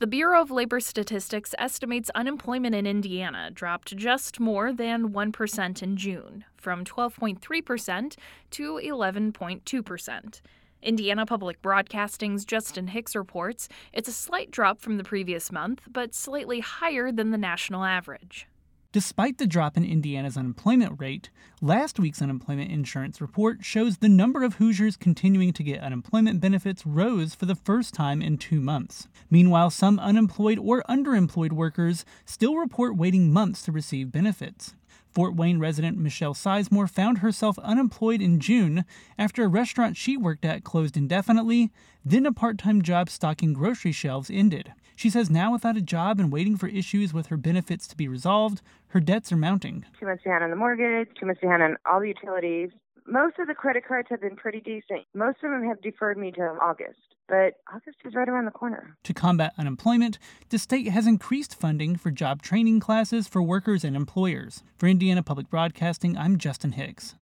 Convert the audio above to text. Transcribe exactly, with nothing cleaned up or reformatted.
The Bureau of Labor Statistics estimates unemployment in Indiana dropped just more than one percent in June, from twelve point three percent to eleven point two percent. Indiana Public Broadcasting's Justin Hicks reports it's a slight drop from the previous month, but slightly higher than the national average. Despite the drop in Indiana's unemployment rate, last week's unemployment insurance report shows the number of Hoosiers continuing to get unemployment benefits rose for the first time in two months. Meanwhile, some unemployed or underemployed workers still report waiting months to receive benefits. Fort Wayne resident Michelle Sizemore found herself unemployed in June after a restaurant she worked at closed indefinitely, then a part-time job stocking grocery shelves ended. She says now without a job and waiting for issues with her benefits to be resolved, her debts are mounting. Two months behind on the mortgage, two months behind on all the utilities. Most of the credit cards have been pretty decent. Most of them have deferred me to August, but August is right around the corner. To combat unemployment, the state has increased funding for job training classes for workers and employers. For Indiana Public Broadcasting, I'm Justin Hicks.